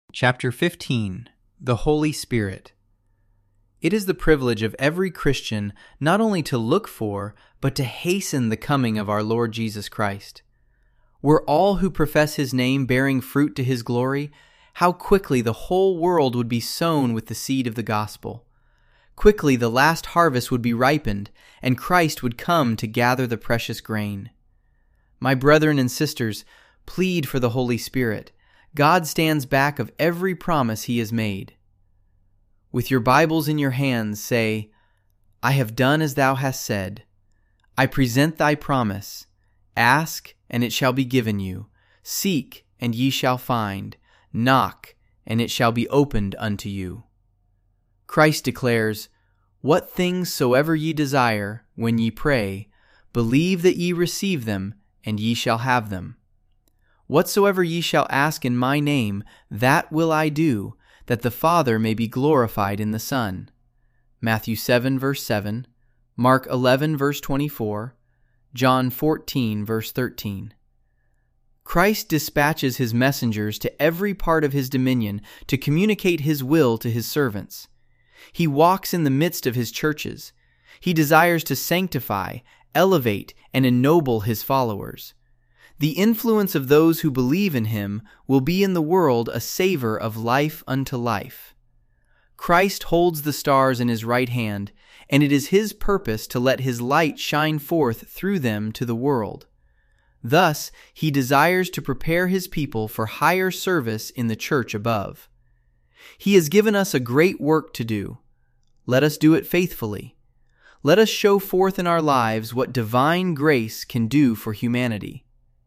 Chapter 15. The Holy Spirit. It is the privilege of every Christian not only to look for, but to hasten the coming of our Lord Jesus Christ. Were all who profess His name bearing fruit to His glory, how quickly the whole world would be sown with the seed of the gospel. Quickly the last harvest would be ripened, and Christ would come to gather the precious grain. My brethren and sisters, plead for the Holy Spirit. God stands back of every promise He has made. With your Bibles in your hands, say, I have done as thou hast said. I present thy promise. Ask, and it shall be given you. Seek, and ye shall find. Knock, and it shall be opened unto you. Christ declares, What things soever ye desire, when ye pray, believe that ye receive them, and ye shall have them. Whatsoever ye shall ask in my name, that will I do, that the Father may be glorified in the Son. Matthew 7, verse 7, Mark 11, verse 24, John 14, verse 13. Christ dispatches His messengers to every part of His dominion to communicate His will to His servants. He walks in the midst of His churches. He desires to sanctify, elevate, and ennoble His followers. The influence of those who believe in Him will be in the world a savor of life unto life. Christ holds the stars in His right hand, and it is His purpose to let His light shine forth through them to the world. Thus, He desires to prepare His people for higher service in the church above. He has given us a great work to do. Let us do it faithfully. Let us show forth in our lives what divine grace can do for humanity.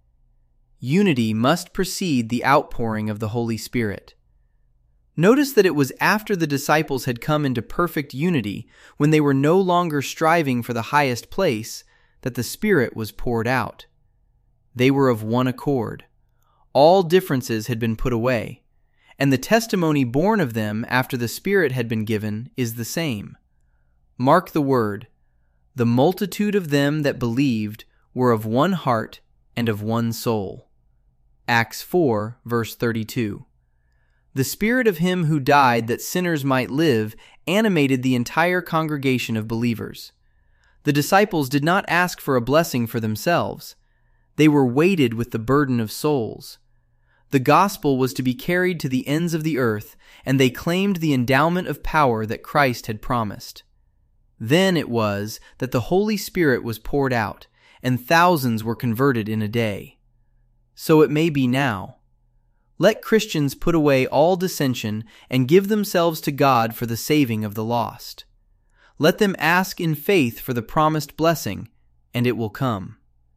Unity must precede the outpouring of the Holy Spirit. Notice that it was after the disciples had come into perfect unity, when they were no longer striving for the highest place, that the Spirit was poured out. They were of one accord. All differences had been put away, and the testimony borne of them after the Spirit had been given is the same. Mark the word, the multitude of them that believed were of one heart and of one soul. Acts 4, verse 32. The Spirit of Him who died that sinners might live animated the entire congregation of believers. The disciples did not ask for a blessing for themselves. They were weighted with the burden of souls. The gospel was to be carried to the ends of the earth, and they claimed the endowment of power that Christ had promised. Then it was that the Holy Spirit was poured out, and thousands were converted in a day. So it may be now. Let Christians put away all dissension and give themselves to God for the saving of the lost. Let them ask in faith for the promised blessing, and it will come.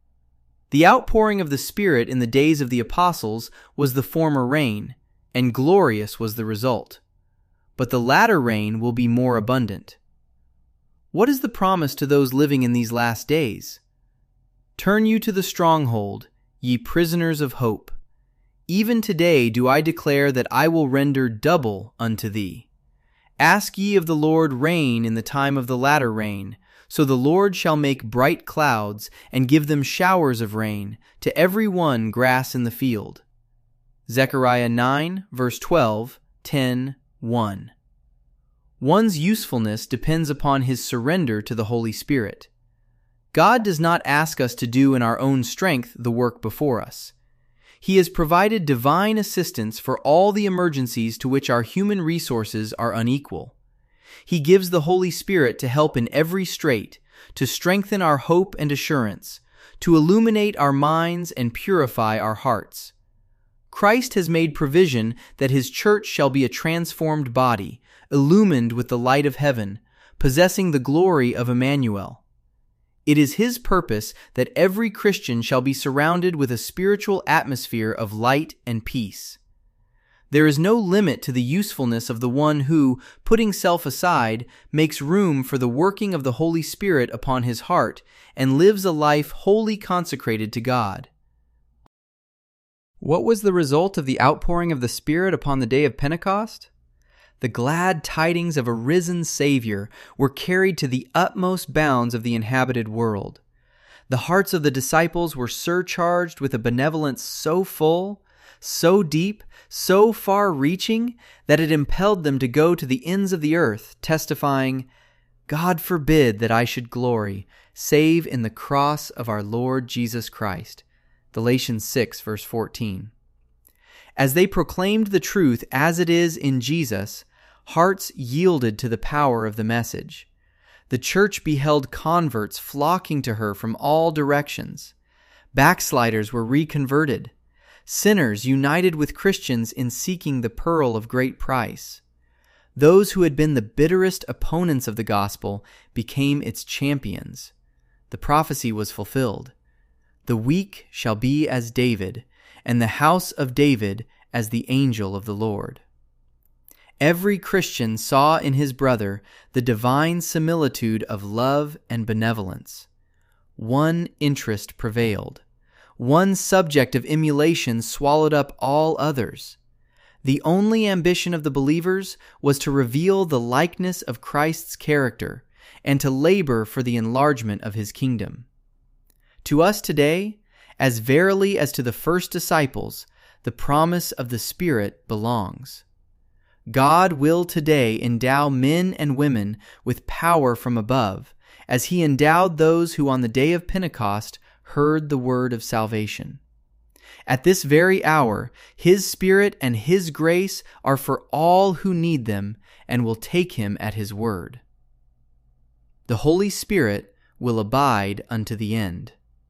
The outpouring of the Spirit in the days of the apostles was the former rain, and glorious was the result. But the latter rain will be more abundant. What is the promise to those living in these last days? Turn you to the stronghold, ye prisoners of hope. Even today do I declare that I will render double unto thee. Ask ye of the Lord rain in the time of the latter rain, so the Lord shall make bright clouds, and give them showers of rain, to every one grass in the field. Zechariah 9, verse 12, 10, 1. One's usefulness depends upon his surrender to the Holy Spirit. God does not ask us to do in our own strength the work before us. He has provided divine assistance for all the emergencies to which our human resources are unequal. He gives the Holy Spirit to help in every strait, to strengthen our hope and assurance, to illuminate our minds and purify our hearts. Christ has made provision that His church shall be a transformed body, illumined with the light of heaven, possessing the glory of Emmanuel. It is His purpose that every Christian shall be surrounded with a spiritual atmosphere of light and peace. There is no limit to the usefulness of the one who, putting self aside, makes room for the working of the Holy Spirit upon his heart and lives a life wholly consecrated to God. What was the result of the outpouring of the Spirit upon the day of Pentecost? The glad tidings of a risen Savior were carried to the utmost bounds of the inhabited world. The hearts of the disciples were surcharged with a benevolence so full, so deep, so far-reaching, that it impelled them to go to the ends of the earth, testifying, "God forbid that I should glory, save in the cross of our Lord Jesus Christ." Galatians 6, verse 14. As they proclaimed the truth as it is in Jesus, hearts yielded to the power of the message. The church beheld converts flocking to her from all directions. Backsliders were reconverted. Sinners united with Christians in seeking the pearl of great price. Those who had been the bitterest opponents of the gospel became its champions. The prophecy was fulfilled. The weak shall be as David, and the house of David as the angel of the Lord. Every Christian saw in his brother the divine similitude of love and benevolence. One interest prevailed. One subject of emulation swallowed up all others. The only ambition of the believers was to reveal the likeness of Christ's character and to labor for the enlargement of his kingdom. To us today, as verily as to the first disciples, the promise of the Spirit belongs. God will today endow men and women with power from above, as he endowed those who on the day of Pentecost heard the word of salvation. At this very hour, his Spirit and his grace are for all who need them and will take him at his word. The Holy Spirit will abide unto the end.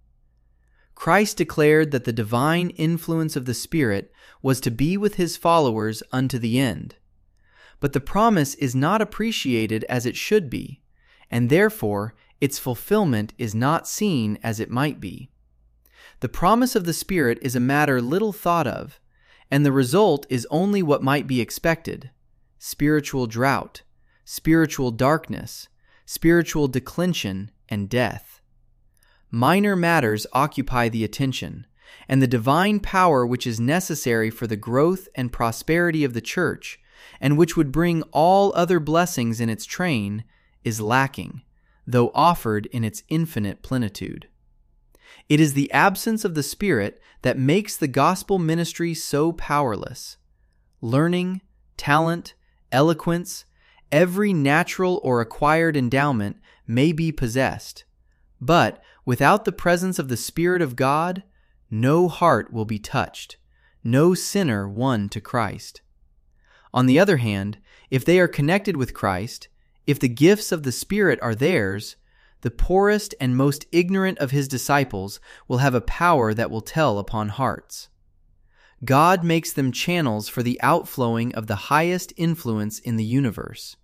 Christ declared that the divine influence of the Spirit was to be with his followers unto the end. But the promise is not appreciated as it should be, and therefore its fulfillment is not seen as it might be. The promise of the Spirit is a matter little thought of, and the result is only what might be expected: spiritual drought, spiritual darkness, spiritual declension, and death. Minor matters occupy the attention, and the divine power which is necessary for the growth and prosperity of the church, and which would bring all other blessings in its train, is lacking, though offered in its infinite plenitude. It is the absence of the Spirit that makes the gospel ministry so powerless. Learning, talent, eloquence, every natural or acquired endowment may be possessed, but without the presence of the Spirit of God, no heart will be touched, no sinner won to Christ. On the other hand, if they are connected with Christ, if the gifts of the Spirit are theirs, the poorest and most ignorant of his disciples will have a power that will tell upon hearts. God makes them channels for the outflowing of the highest influence in the universe.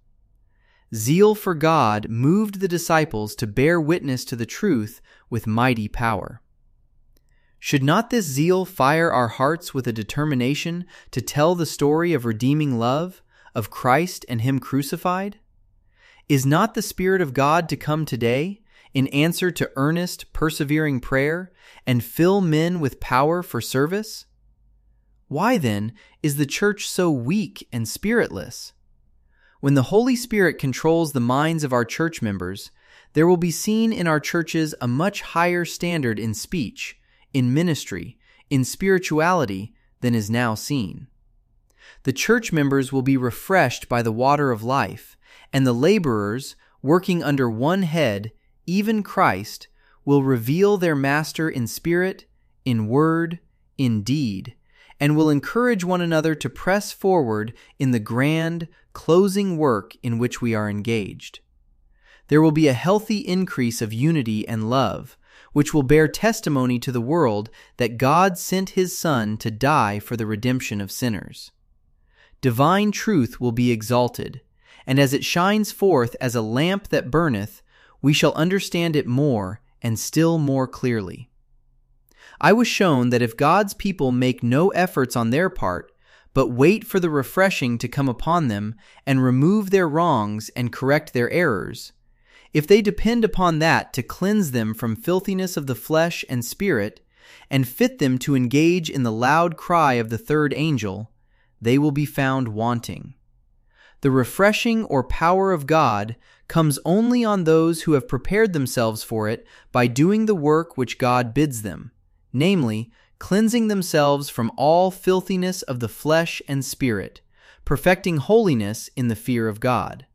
Zeal for God moved the disciples to bear witness to the truth with mighty power. Should not this zeal fire our hearts with a determination to tell the story of redeeming love, of Christ and him crucified? Is not the Spirit of God to come today, in answer to earnest, persevering prayer, and fill men with power for service? Why, then, is the church so weak and spiritless? When the Holy Spirit controls the minds of our church members, there will be seen in our churches a much higher standard in speech, in ministry, in spirituality than is now seen. The church members will be refreshed by the water of life, and the laborers, working under one head, even Christ, will reveal their Master in spirit, in word, in deed, and will encourage one another to press forward in the grand, closing work in which we are engaged. There will be a healthy increase of unity and love, which will bear testimony to the world that God sent his Son to die for the redemption of sinners. Divine truth will be exalted, and as it shines forth as a lamp that burneth, we shall understand it more and still more clearly. I was shown that if God's people make no efforts on their part, but wait for the refreshing to come upon them and remove their wrongs and correct their errors, if they depend upon that to cleanse them from filthiness of the flesh and spirit, and fit them to engage in the loud cry of the third angel, they will be found wanting. The refreshing or power of God comes only on those who have prepared themselves for it by doing the work which God bids them, namely, cleansing themselves from all filthiness of the flesh and spirit, perfecting holiness in the fear of God.